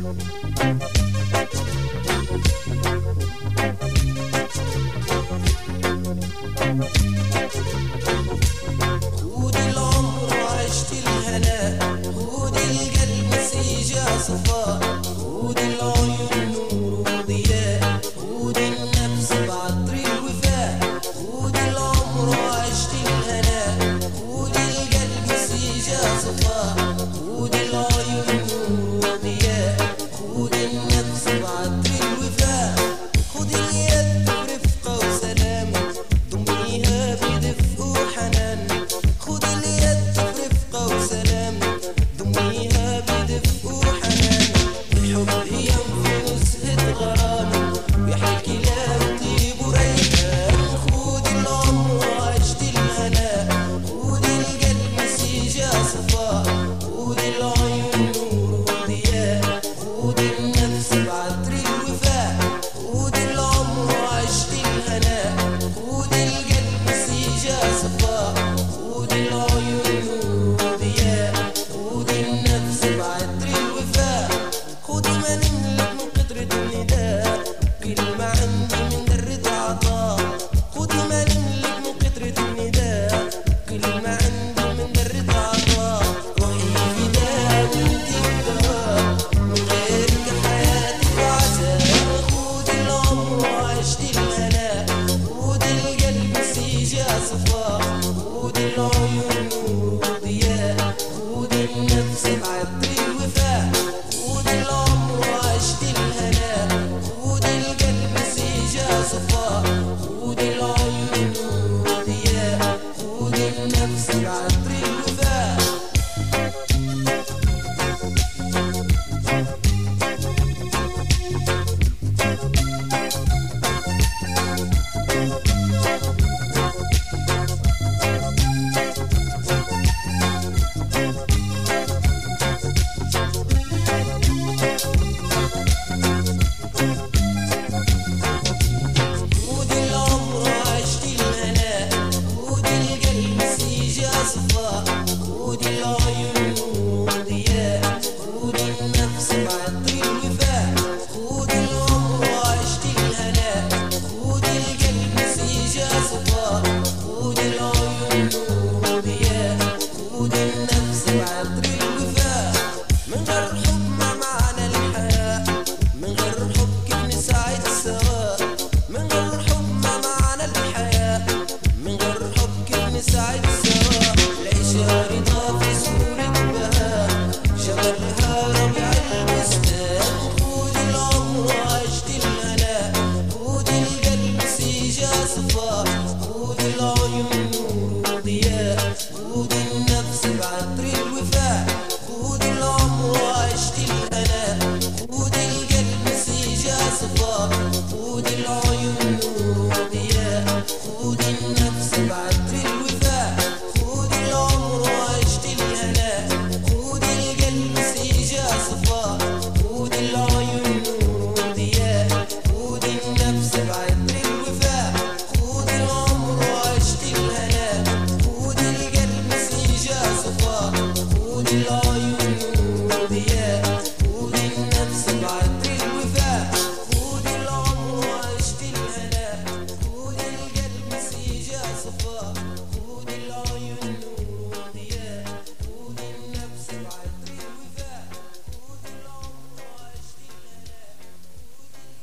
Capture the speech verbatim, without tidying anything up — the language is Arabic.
خود العمر وعشت الهنا، خود القلب سيجا صفاء، خود العيون نور وضياء، خود النفس بعطر الوفاء. خود العمر وعشت الهنا، خود القلب سيجا صفاء، خود العيون نور وضياء، خود النفس بعطر الوفاء. خود اليد برفقة وسلام، ضميها بدفء وحنان. خود اليد برفقة وسلام، ضميها بدفء وحنان. الحب ينفي نزهة غرام، ويحكي كلام طيب وريحان. خود العمر وعشت الهنا، خود القلب سيجا صفاء، خود العيون نور وضياء، خود النفس بعطر الوفاء. خود العمر وعشت الهنا، خود القلب سيجا صفاء، خود العيون نور وضياء، خود النفس بعطر الوفاء. خود ما نملك من قدرة النداء، كلمة عندي من درة عطاء. خود ما نملك من قدرة النداء، كلمة عندي من درة عطاء. روحي فداء وانتي الدواء، من غيرك حياتي بعذاب. خود العمر وعشت الهنا، خود القلب سيجا صفاء، خود العيون نور وضياء، خود النفس بعطر الوفاء. خود العمر وعشت الهنا، خود القلب سيجا صفاء، خود العيون نور وضياء، خود النفس بعطر الوفاء. خود العمر وعشت الهنا، خود القلب سيجا صفاء، خود العيون نور وضياء، خود النفس بعطر الوفاء. خود العمر وعشت الهنا، خود القلب سيجا صفاء، خود العيون نور وضياء، خود النفس بعطر الوفاء. من غير حب ما معنى الحياة، من غير حب كيف نسعد سوا. من غير حب ما معنى الحياة، من غير حب كيف نسعد سوا. العيشة رضا في صورة بهاء، جمالها ربيع البستان. خود العمر وعشت الهنا، خود القلب سيجا صفاء، خود العيون نور وضياء، خود النفس بعطر الوفاء. خود العمر وعشت الهنا، خود القلب سيجا صفاء، خود العيون نور وضياء، خود النفس بعطر الوفاء. خود العمر وعشت الهنا، خود القلب سيجا صفاء، خود العيون نور وضياء، خود النفس بعطر الوفاء. خود العمر وعشت الهنا، خود القلب سيجا صفاء، خود العيون